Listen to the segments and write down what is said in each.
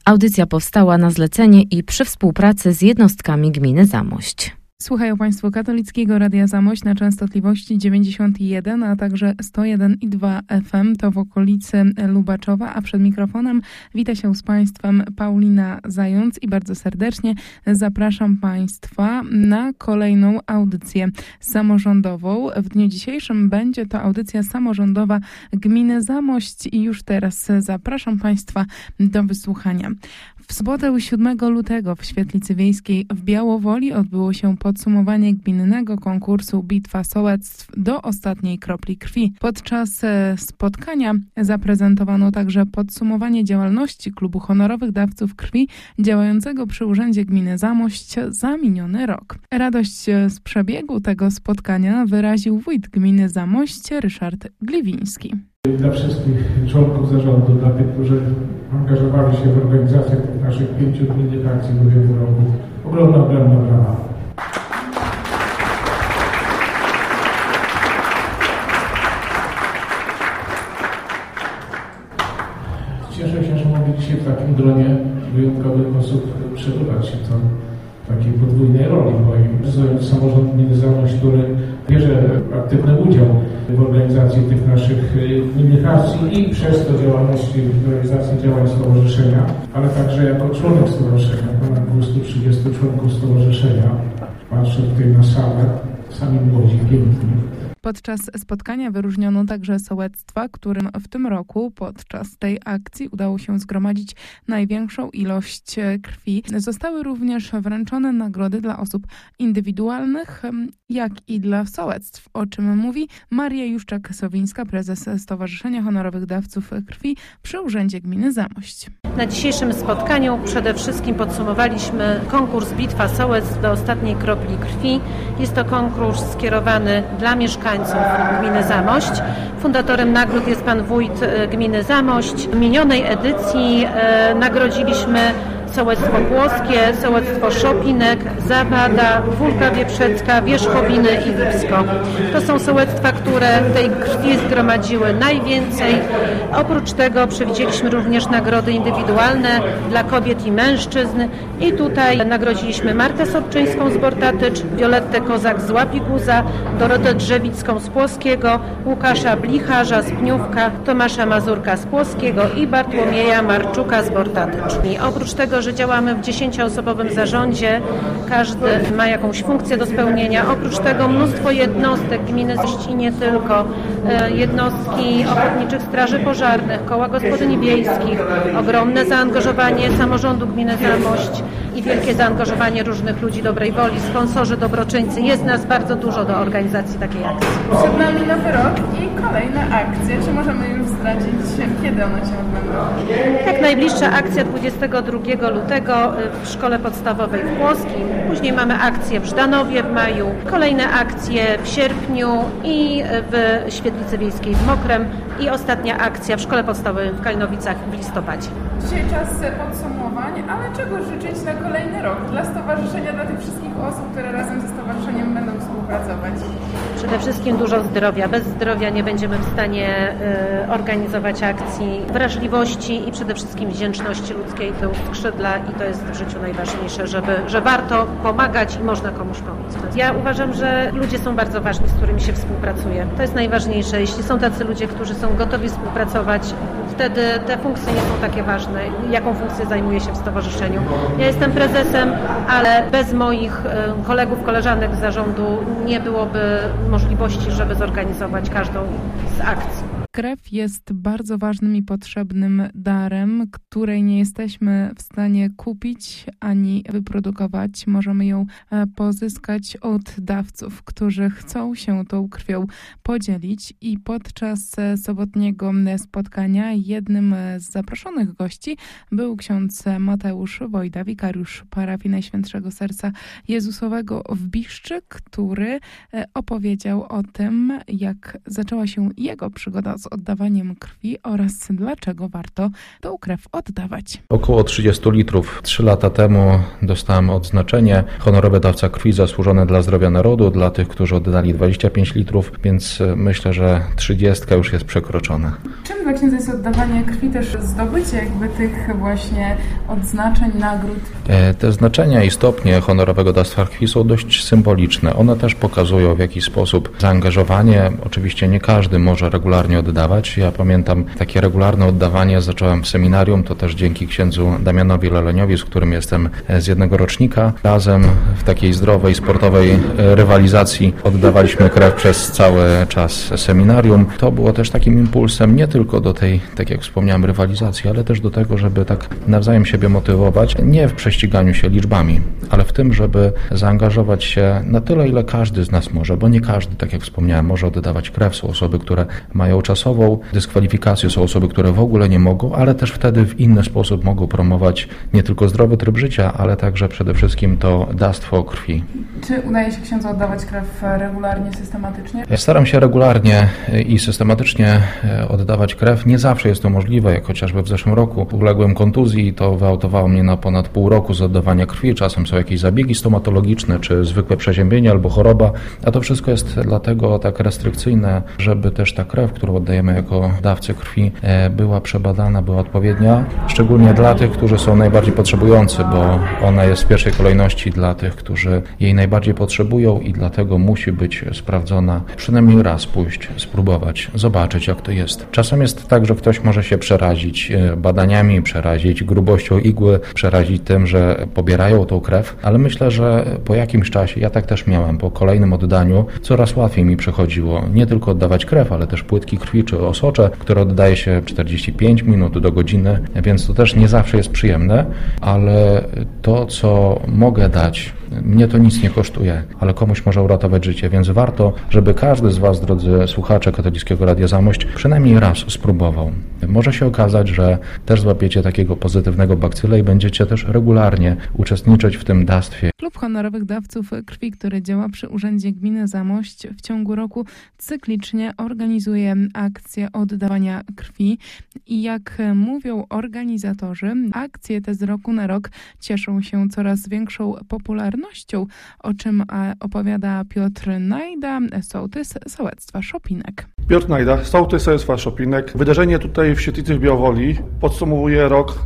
Audycja powstała na zlecenie i przy współpracy z jednostkami gminy Zamość. Słuchają Państwo Katolickiego Radia Zamość na częstotliwości 91, a także 101,2 FM, to w okolicy Lubaczowa, a przed mikrofonem wita się z Państwem Paulina Zając i bardzo serdecznie zapraszam Państwa na kolejną audycję samorządową. W dniu dzisiejszym będzie to audycja samorządowa gminy Zamość i już teraz zapraszam Państwa do wysłuchania. W sobotę 7 lutego w Świetlicy Wiejskiej w Białowoli odbyło się podsumowanie gminnego konkursu Bitwa Sołectw do ostatniej kropli krwi. Podczas spotkania zaprezentowano także podsumowanie działalności Klubu Honorowych Dawców Krwi działającego przy Urzędzie Gminy Zamość za miniony rok. Radość z przebiegu tego spotkania wyraził wójt gminy Zamość Ryszard Gliwiński. Dla wszystkich członków zarządu, dla tych, którzy angażowali się w organizację tych naszych 5 gminnych akcji w ubiegłym roku. Ogromna brawa. Cieszę się, że mogę dzisiaj w takim gronie w wyjątkowy sposób przebywać się to w takiej podwójnej roli, bo i samorząd gminy Zamość, który bierze aktywny udział w organizacji tych naszych gminnych akcji i przez to działalności, w realizacji działań stowarzyszenia, ale także jako członek stowarzyszenia, ponad 230 członków stowarzyszenia. Patrzę tutaj na salę, sami młodzi, piękni. Podczas spotkania wyróżniono także sołectwa, którym w tym roku podczas tej akcji udało się zgromadzić największą ilość krwi. Zostały również wręczone nagrody dla osób indywidualnych, jak i dla sołectw, o czym mówi Maria Juszczak-Sowińska, prezes Stowarzyszenia Honorowych Dawców Krwi przy Urzędzie Gminy Zamość. Na dzisiejszym spotkaniu przede wszystkim podsumowaliśmy konkurs Bitwa Sołectw do ostatniej kropli krwi. Jest to konkurs skierowany dla mieszkańców gminy Zamość. Fundatorem nagród jest pan wójt gminy Zamość. W minionej edycji nagrodziliśmy sołectwo Płoskie, sołectwo Szopinek, Zawada, Wólka Wieprzecka, Wierzchowiny i Lipsko. To są sołectwa, które tej krwi zgromadziły najwięcej. Oprócz tego przewidzieliśmy również nagrody indywidualne dla kobiet i mężczyzn i tutaj nagrodziliśmy Martę Sobczyńską z Bortatycz, Violettę Kozak z Łapiguza, Dorotę Drzewicką z Płoskiego, Łukasza Blicharza z Pniówka, Tomasza Mazurka z Płoskiego i Bartłomieja Marczuka z Bortatycz. I oprócz tego, że działamy w 10-osobowym zarządzie, każdy ma jakąś funkcję do spełnienia. Oprócz tego mnóstwo jednostek gminy Zamość i nie tylko, jednostki ochotniczych straży pożarnych, koła gospodyń wiejskich, ogromne zaangażowanie samorządu gminy Zamość i wielkie zaangażowanie różnych ludzi dobrej woli, sponsorzy, dobroczyńcy. Jest nas bardzo dużo do organizacji takiej akcji. Przed nami nowy rok i kolejne akcje. Czy możemy już zdradzić, kiedy one się odbędą? Tak, najbliższa akcja 22 lutego w Szkole Podstawowej w Płoskim. Później mamy akcję w Żdanowie w maju, kolejne akcje w sierpniu i w Świetlicy Wiejskiej w Mokrem i ostatnia akcja w Szkole Podstawowej w Kalinowicach w listopadzie. Dzisiaj czas podsumowań, ale czego życzyć na kolejny rok dla stowarzyszenia, dla tych wszystkich osób, które razem ze stowarzyszeniem będą współpracować? Przede wszystkim dużo zdrowia. Bez zdrowia nie będziemy w stanie organizować akcji, wrażliwości i przede wszystkim wdzięczności ludzkiej, tyłu skrzydła i to jest w życiu najważniejsze, że warto pomagać i można komuś pomóc. Ja uważam, że ludzie są bardzo ważni, z którymi się współpracuje. To jest najważniejsze. Jeśli są tacy ludzie, którzy są gotowi współpracować, wtedy te funkcje nie są takie ważne. Jaką funkcję zajmuje się w stowarzyszeniu? Ja jestem prezesem, ale bez moich kolegów, koleżanek z zarządu nie byłoby możliwości, żeby zorganizować każdą z akcji. Krew jest bardzo ważnym i potrzebnym darem, której nie jesteśmy w stanie kupić ani wyprodukować. Możemy ją pozyskać od dawców, którzy chcą się tą krwią podzielić i podczas sobotniego spotkania jednym z zaproszonych gości był ksiądz Mateusz Wojda, wikariusz parafii Najświętszego Serca Jezusowego w Biszczy, który opowiedział o tym, jak zaczęła się jego przygoda z z oddawaniem krwi oraz dlaczego warto tą krew oddawać. Około 30 litrów. 3 lata temu dostałem odznaczenie honorowy dawca krwi zasłużony dla zdrowia narodu, dla tych, którzy oddali 25 litrów, więc myślę, że 30 już jest przekroczona. Czym dla księdza jest oddawanie krwi, też zdobycie tych właśnie odznaczeń, nagród? Te znaczenia i stopnie honorowego dawstwa krwi są dość symboliczne. One też pokazują w jakiś sposób zaangażowanie. Oczywiście nie każdy może regularnie oddawać. Ja pamiętam takie regularne oddawanie zacząłem w seminarium, to też dzięki księdzu Damianowi Leleniowi, z którym jestem z jednego rocznika. Razem w takiej zdrowej, sportowej rywalizacji oddawaliśmy krew przez cały czas seminarium. To było też takim impulsem nie tylko do tej, tak jak wspomniałem, rywalizacji, ale też do tego, żeby tak nawzajem siebie motywować, nie w prześciganiu się liczbami, ale w tym, żeby zaangażować się na tyle, ile każdy z nas może, bo nie każdy, tak jak wspomniałem, może oddawać krew. Są osoby, które mają czasową dyskwalifikację, są osoby, które w ogóle nie mogą, ale też wtedy w inny sposób mogą promować nie tylko zdrowy tryb życia, ale także przede wszystkim to dawstwo krwi. Czy udaje się księdzu oddawać krew regularnie, systematycznie? Ja staram się regularnie i systematycznie oddawać krew. Nie zawsze jest to możliwe, jak chociażby w zeszłym roku uległem kontuzji i to wyautowało mnie na ponad pół roku z oddawania krwi. Czasem są jakieś zabiegi stomatologiczne, czy zwykłe przeziębienie albo choroba, a to wszystko jest dlatego tak restrykcyjne, żeby też ta krew, którą oddajemy jako dawcy krwi, była przebadana, była odpowiednia, szczególnie dla tych, którzy są najbardziej potrzebujący, bo ona jest w pierwszej kolejności dla tych, którzy jej najbardziej potrzebują i dlatego musi być sprawdzona. Przynajmniej raz pójść, spróbować, zobaczyć, jak to jest. Czasem jest tak, że ktoś może się przerazić badaniami, przerazić grubością igły, przerazić tym, że pobierają tą krew, ale myślę, że po jakimś czasie, ja tak też miałem, po kolejnym oddaniu, coraz łatwiej mi przychodziło nie tylko oddawać krew, ale też płytki krwi czy osocze, które oddaje się 45 minut do godziny, więc to też nie zawsze jest przyjemne, ale to, co mogę dać, mnie to nic nie kosztuje, ale komuś może uratować życie, więc warto, żeby każdy z Was, drodzy słuchacze Katolickiego Radia Zamość, przynajmniej raz spróbował. Może się okazać, że też złapiecie takiego pozytywnego bakcyla i będziecie też regularnie uczestniczyć w tym dawstwie. Klub honorowych dawców krwi, który działa przy Urzędzie Gminy Zamość, w ciągu roku cyklicznie organizuje akcje oddawania krwi i jak mówią organizatorzy, akcje te z roku na rok cieszą się coraz większą popularnością, o czym opowiada Piotr Najda, sołtys sołectwa Szopinek. Piotr Najda, sołtys sołectwa Szopinek. Wydarzenie tutaj w Świetlicy w Białowoli podsumowuje rok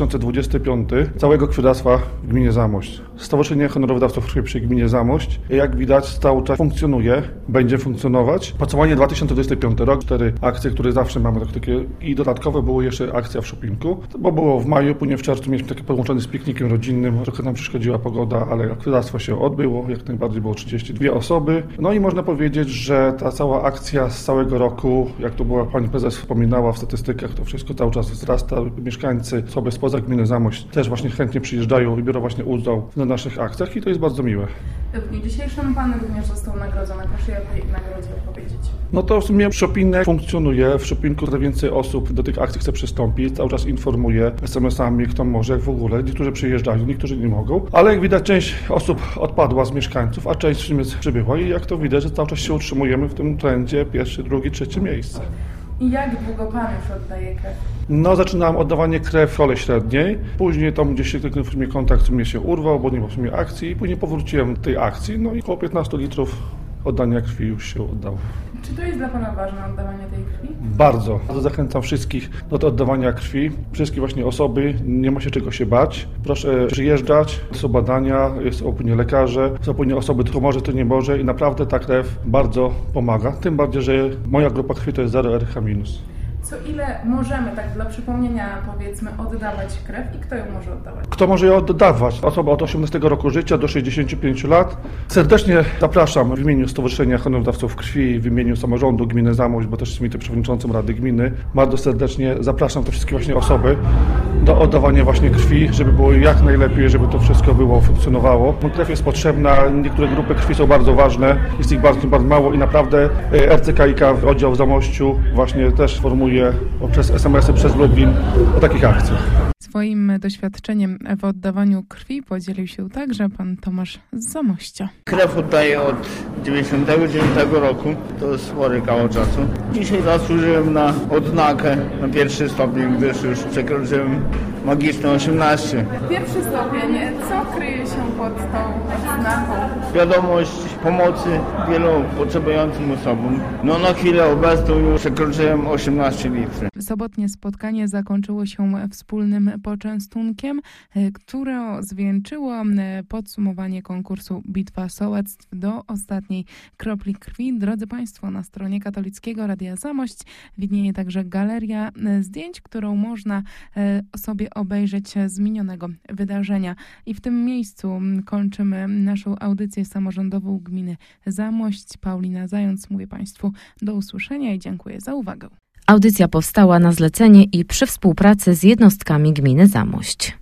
2025 całego krwiodawstwa w gminie Zamość. Stowarzyszenie Honorowych Dawców Krwi przy gminie Zamość, jak widać, cały czas funkcjonuje, będzie funkcjonować. Podsumowanie 2025 rok, 4 akcje, które zawsze mamy takie i dodatkowe były jeszcze akcja w Szopinku, bo było w maju, później w czerwcu mieliśmy takie połączone z piknikiem rodzinnym, trochę nam przeszkodziła pogoda, ale krwiodawstwo się odbyło, jak najbardziej było 32 osoby. No i można powiedzieć, że ta cała akcja z całego roku, jak to była pani prezes wspominała w statystykach, to wszystko cały czas wzrasta. Mieszkańcy, osoby spoza gminy Zamość też właśnie chętnie przyjeżdżają i biorą właśnie udział w naszych akcjach i to jest bardzo miłe. W dniu dzisiejszym Pan również został nagrodzony. Proszę o tej nagrodzie opowiedzieć. No to w sumie Szopinek funkcjonuje. W Szopinku coraz więcej osób do tych akcji chce przystąpić. Cały czas informuje SMS-ami, kto może, jak w ogóle. Niektórzy przyjeżdżają, niektórzy nie mogą. Ale jak widać, część osób odpadła z mieszkańców, a część przybyła i jak to widać, że cały czas się utrzymujemy w tym trendzie pierwsze, drugie, trzecie miejsce. I jak długo Pan już oddaje krew? No, zaczynałem oddawanie krew w szkole średniej. Później tam gdzieś się w sumie kontakt w sumie się urwał, bo nie było w sumie akcji. I później powróciłem do tej akcji, no i około 15 litrów oddania krwi już się oddało. Czy to jest dla Pana ważne, oddawanie tej krwi? Bardzo. Zachęcam wszystkich do oddawania krwi. Wszystkie właśnie osoby, nie ma się czego się bać. Proszę przyjeżdżać, są badania, są opinie lekarze, są opinie osoby, kto może, to nie może i naprawdę ta krew bardzo pomaga. Tym bardziej, że moja grupa krwi to jest 0RH-. Co ile możemy, tak dla przypomnienia powiedzmy, oddawać krew i kto ją może oddawać? Kto może ją oddawać? Osoba od 18 roku życia do 65 lat. Serdecznie zapraszam w imieniu Stowarzyszenia Honorowych Dawców Krwi, w imieniu samorządu gminy Zamość, bo też jestem przewodniczącym Rady Gminy. Bardzo serdecznie zapraszam te wszystkie właśnie osoby do oddawania właśnie krwi, żeby było jak najlepiej, żeby to wszystko było, funkcjonowało. Krew jest potrzebna, niektóre grupy krwi są bardzo ważne, jest ich bardzo mało i naprawdę RCKiK oddział w Zamościu właśnie też formuje poprzez SMS-y, przez Lublin o takich akcjach. Swoim doświadczeniem w oddawaniu krwi podzielił się także pan Tomasz z Zamościa. Krew oddaję od 99 roku, to jest spory kawał czasu. Dzisiaj zasłużyłem na odznakę na pierwszy stopień, gdyż już przekroczyłem magiczne 18. Pierwszy stopień, co kryje się pod tą odznaką? Świadomość pomocy wielu potrzebującym osobom. Na chwilę obecną już przekroczyłem 18 litrów. Sobotnie spotkanie zakończyło się wspólnym poczęstunkiem, które zwieńczyło podsumowanie konkursu Bitwa Sołectw do ostatniej kropli krwi. Drodzy Państwo, na stronie Katolickiego Radia Zamość widnieje także galeria zdjęć, którą można sobie obejrzeć z minionego wydarzenia. I w tym miejscu kończymy naszą audycję samorządową gminy Zamość. Paulina Zając, mówię Państwu do usłyszenia i dziękuję za uwagę. Audycja powstała na zlecenie i przy współpracy z jednostkami gminy Zamość.